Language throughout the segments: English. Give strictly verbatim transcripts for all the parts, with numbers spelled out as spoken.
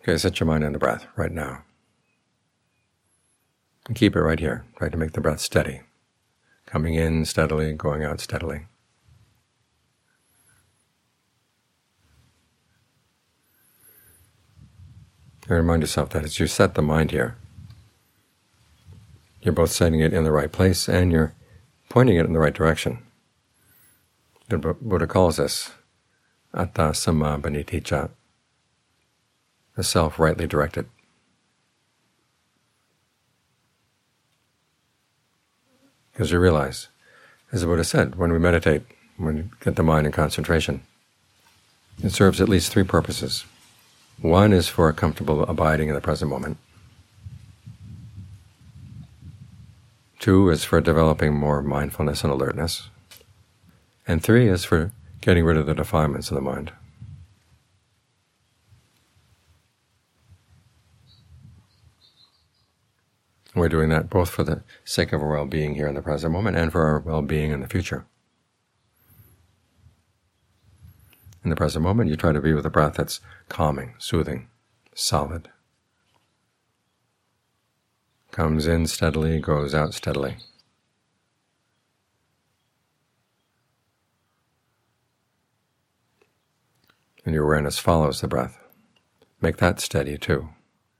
Okay, set your mind on the breath right now. And keep it right here. Try to make the breath steady. Coming in steadily, going out steadily. And remind yourself that as you set the mind here, you're both setting it in the right place and you're pointing it in the right direction. The Buddha calls this atta samabhaniticca, the self rightly directed. Because you realize, as the Buddha said, when we meditate, when we get the mind in concentration, it serves at least three purposes. One is for a comfortable abiding in the present moment. Two is for developing more mindfulness and alertness. And three is for getting rid of the defilements of the mind. We're doing that both for the sake of our well-being here in the present moment and for our well-being in the future. In the present moment, you try to be with a breath that's calming, soothing, solid. Comes in steadily, goes out steadily. And your awareness follows the breath. Make that steady too.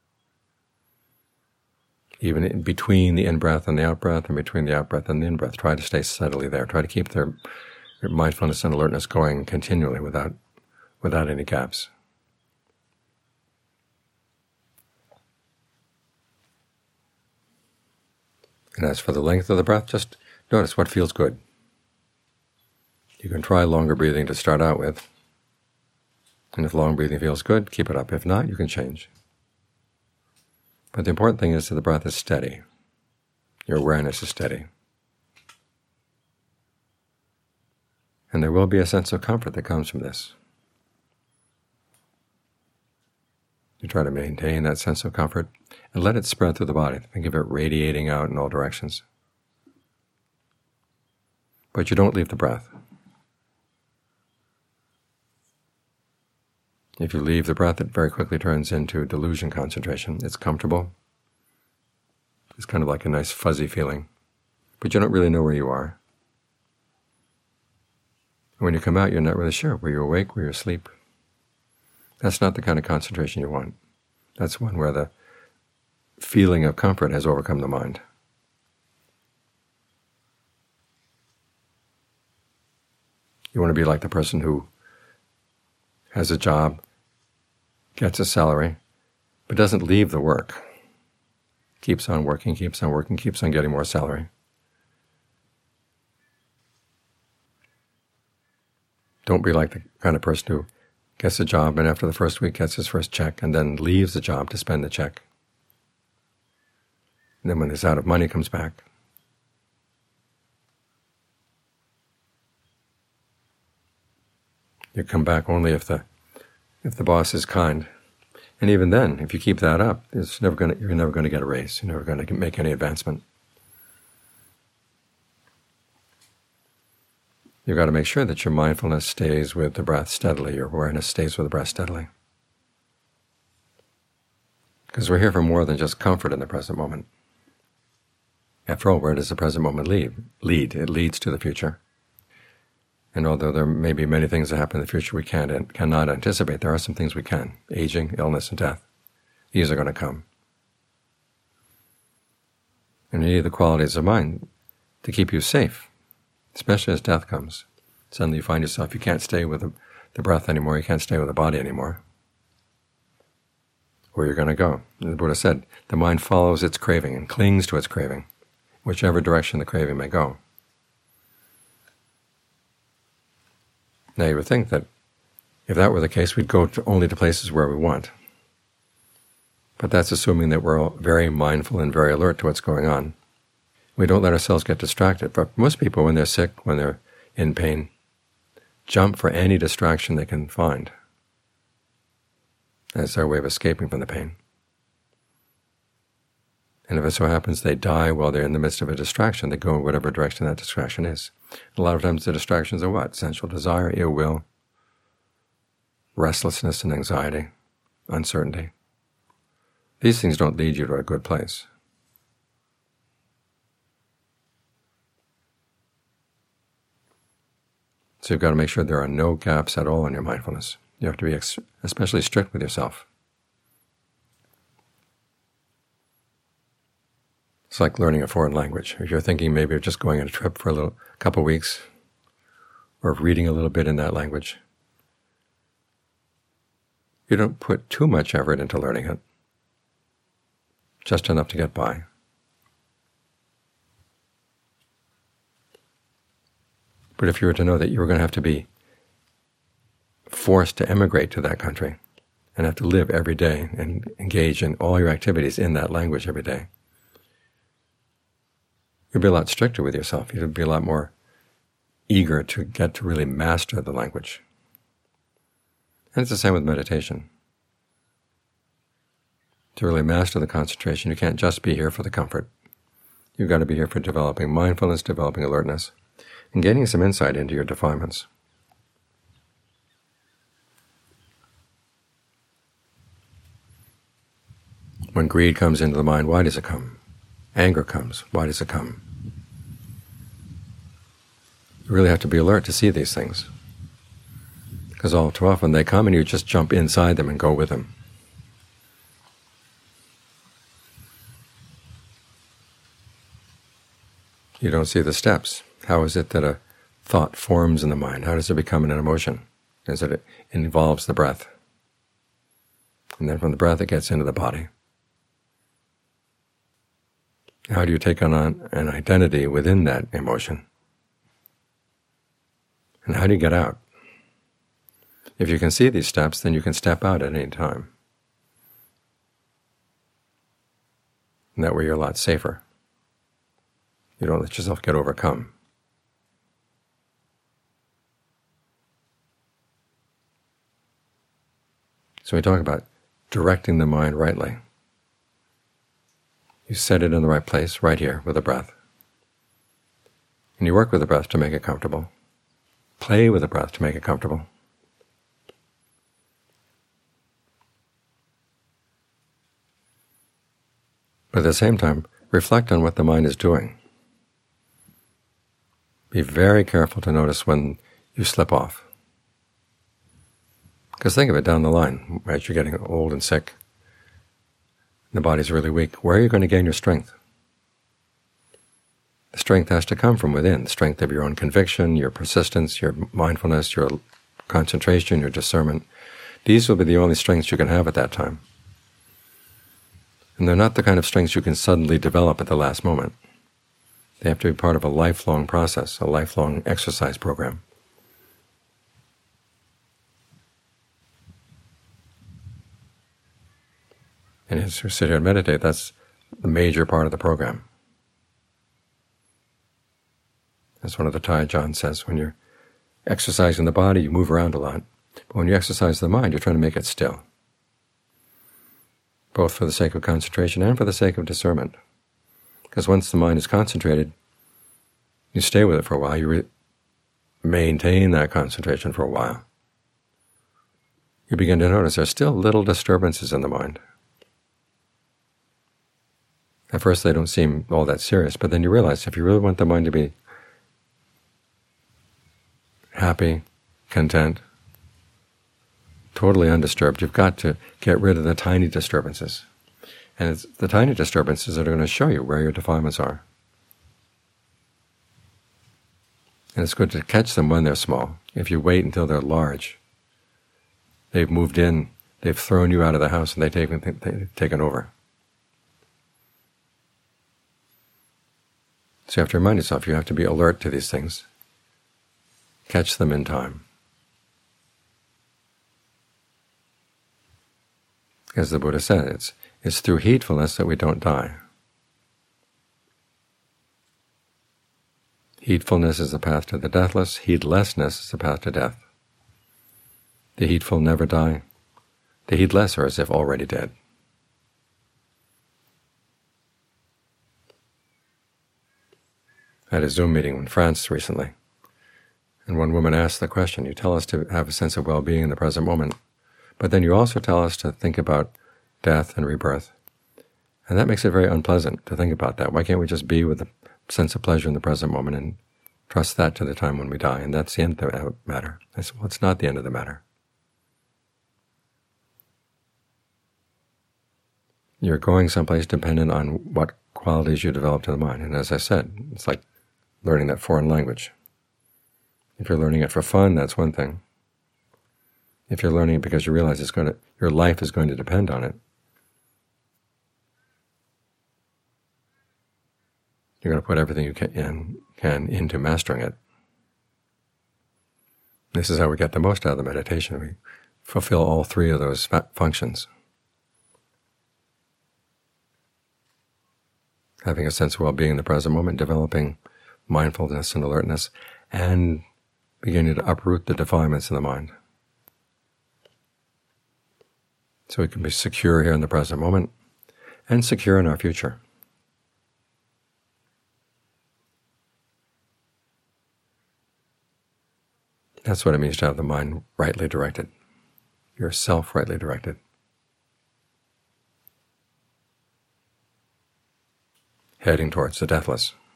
Even in between the in-breath and the out-breath, and between the out-breath and the in-breath, try to stay steadily there. Try to keep their, your mindfulness and alertness going continually without, without any gaps. And as for the length of the breath, just notice what feels good. You can try longer breathing to start out with, and if long breathing feels good, keep it up. If not, you can change. But the important thing is that the breath is steady. Your awareness is steady. And there will be a sense of comfort that comes from this. You try to maintain that sense of comfort and let it spread through the body. Think of it radiating out in all directions. But you don't leave the breath. If you leave the breath, it very quickly turns into delusion concentration. It's comfortable. It's kind of like a nice fuzzy feeling, but you don't really know where you are. And when you come out, you're not really sure. Were you awake? Were you asleep? That's not the kind of concentration you want. That's one where the feeling of comfort has overcome the mind. You want to be like the person who has a job, gets a salary, but doesn't leave the work. Keeps on working, keeps on working, keeps on getting more salary. Don't be like the kind of person who gets a job and after the first week gets his first check and then leaves the job to spend the check. And then when he's out of money, comes back. You come back only if the if the boss is kind. And even then, if you keep that up, it's never going to, you're never going to get a raise. You're never going to make any advancement. You've got to make sure that your mindfulness stays with the breath steadily, your awareness stays with the breath steadily. Because we're here for more than just comfort in the present moment. After all, where does the present moment lead? Lead. It leads to the future. And although there may be many things that happen in the future we can't and cannot anticipate, there are some things we can. Aging, illness, and death. These are going to come. And you need the qualities of mind to keep you safe, especially as death comes. Suddenly you find yourself, you can't stay with the, the breath anymore, you can't stay with the body anymore. Where you're going to go. And the Buddha said, the mind follows its craving and clings to its craving, whichever direction the craving may go. Now you would think that if that were the case, we'd go to only to places where we want. But that's assuming that we're all very mindful and very alert to what's going on. We don't let ourselves get distracted. But most people, when they're sick, when they're in pain, jump for any distraction they can find as their way of escaping from the pain. And if it so happens they die while they're in the midst of a distraction, they go in whatever direction that distraction is. A lot of times the distractions are what? Sensual desire, ill will, restlessness and anxiety, uncertainty. These things don't lead you to a good place. So you've got to make sure there are no gaps at all in your mindfulness. You have to be ex- especially strict with yourself. It's like learning a foreign language. If you're thinking maybe of just going on a trip for a little couple of weeks, or of reading a little bit in that language, you don't put too much effort into learning it, just enough to get by. But if you were to know that you were going to have to be forced to emigrate to that country and have to live every day and engage in all your activities in that language every day, you'd be a lot stricter with yourself. You'd be a lot more eager to get to really master the language. And it's the same with meditation. To really master the concentration, you can't just be here for the comfort. You've got to be here for developing mindfulness, developing alertness, and gaining some insight into your defilements. When greed comes into the mind, why does it come? Anger comes, why does it come? You really have to be alert to see these things, because all too often they come and you just jump inside them and go with them. You don't see the steps. How is it that a thought forms in the mind? How does it become an emotion? Is it, it involves the breath. And then from the breath it gets into the body. How do you take on an identity within that emotion? And how do you get out? If you can see these steps, then you can step out at any time. And that way you're a lot safer. You don't let yourself get overcome. So we talk about directing the mind rightly. You set it in the right place, right here, with the breath. And you work with the breath to make it comfortable. Play with the breath to make it comfortable. But at the same time, reflect on what the mind is doing. Be very careful to notice when you slip off. Because think of it down the line, as you're getting old and sick, the body's really weak. Where are you going to gain your strength? The strength has to come from within, the strength of your own conviction, your persistence, your mindfulness, your concentration, your discernment. These will be the only strengths you can have at that time. And they're not the kind of strengths you can suddenly develop at the last moment. They have to be part of a lifelong process, a lifelong exercise program. And as you sit here and meditate, that's the major part of the program. As one of the Taiyajans says, when you're exercising the body, you move around a lot. But when you exercise the mind, you're trying to make it still, both for the sake of concentration and for the sake of discernment. Because once the mind is concentrated, you stay with it for a while, you re- maintain that concentration for a while. You begin to notice there's still little disturbances in the mind. At first they don't seem all that serious, but then you realize if you really want the mind to be happy, content, totally undisturbed, you've got to get rid of the tiny disturbances. And it's the tiny disturbances that are going to show you where your defilements are. And it's good to catch them when they're small. If you wait until they're large, they've moved in, they've thrown you out of the house, and they've taken, they've taken over. So you have to remind yourself, you have to be alert to these things. Catch them in time. As the Buddha said, it's, it's through heedfulness that we don't die. Heedfulness is the path to the deathless. Heedlessness is the path to death. The heedful never die. The heedless are as if already dead. I had a Zoom meeting in France recently, and one woman asked the question, you tell us to have a sense of well-being in the present moment, but then you also tell us to think about death and rebirth. And that makes it very unpleasant to think about that. Why can't we just be with the sense of pleasure in the present moment and trust that to the time when we die? And that's the end of the matter. I said, well, it's not the end of the matter. You're going someplace dependent on what qualities you develop in the mind. And as I said, it's like learning that foreign language. If you're learning it for fun, that's one thing. If you're learning it because you realize it's going to, your life is going to depend on it, you're going to put everything you can, in, can into mastering it. This is how we get the most out of the meditation. We fulfill all three of those functions. Having a sense of well-being in the present moment, developing mindfulness and alertness, and beginning to uproot the defilements in the mind. So we can be secure here in the present moment and secure in our future. That's what it means to have the mind rightly directed, yourself rightly directed. Heading towards the deathless.